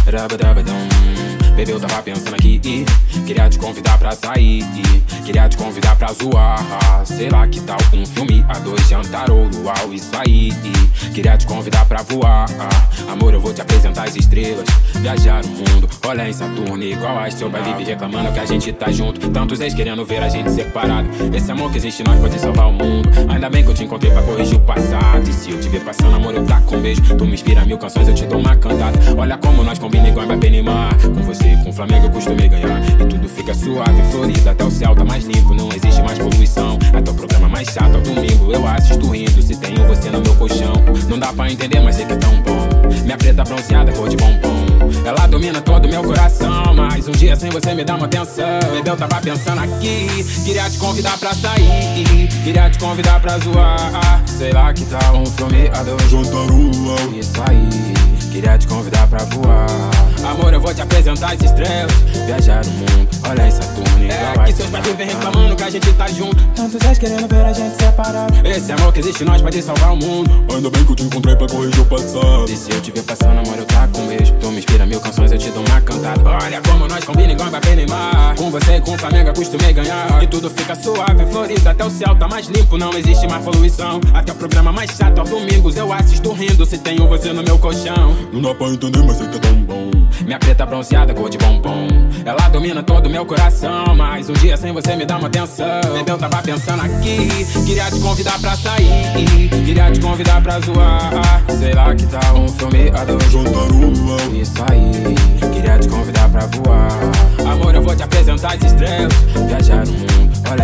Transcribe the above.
Rabadabadão. Bebê, eu tava pensando aqui, queria te convidar pra sair, queria te convidar pra zoar. Sei lá que tal um filme, a dois, jantar ou luau, isso aí. Queria te convidar pra voar. Amor, eu vou te apresentar as estrelas, viajar o mundo, olhar em Saturno igual a seu pai vive reclamando que a gente tá junto. Tantos ex querendo ver a gente separado. Esse amor que existe em nós pode salvar o mundo. Ainda bem que eu te encontrei pra corrigir o passado. E se eu te ver passando, amor, eu taco um beijo. Tu me inspira 1000 canções, eu te dou uma cantada. Olha como nós combina igual Mbappé e Neymar. Com você, com o Flamengo eu costumei ganhar. E tudo fica suave, florido, até o céu tá mais limpo. Não existe mais poluição, até o programa mais chato ao domingo eu assisto rindo, se tenho você no meu colchão. Não dá pra entender, mas sei que é tão bom. Minha preta bronzeada, cor de bombom. Ela domina todo meu coração, mas um dia sem você me dá uma atenção. Bebê, eu tava pensando aqui, queria te convidar pra sair, queria te convidar pra zoar. Sei lá que tal um filme a dois, jantar ou luau, isso aí. Queria te convidar pra voar. Amor, eu vou te apresentar as estrelas, viajar o mundo, olha em Saturno igual que seus pais vivem reclamando que a gente tá junto. Tantos ex querendo ver a gente separado. Esse amor que existe em nós pode salvar o mundo. Ainda bem que eu te encontrei pra corrigir o passado. E se eu te ver passando, amor, eu taco um beijo. Tu me inspira 1000 canções, eu te dou uma cantada. Olha como nós combina igual Mbappé e Neymar. Com você e com o Flamengo eu costumei ganhar. E tudo fica suave, florido, até o céu tá mais limpo. Não existe mais poluição, até o programa mais chato aos domingos eu assisto rindo, se tenho você no meu colchão. Não dá pra entender, mas sei que é tão bom. Minha preta bronzeada, cor de bombom. Ela domina todo meu coração, mas um dia sem você me dá uma atenção. Bebê, eu tava pensando aqui, queria te convidar pra sair, queria te convidar pra zoar. Sei lá que tal um filme a dois, jantar ou luau, isso aí. Queria te convidar pra voar. Amor, eu vou te apresentar as estrelas, viajar o mundo, olha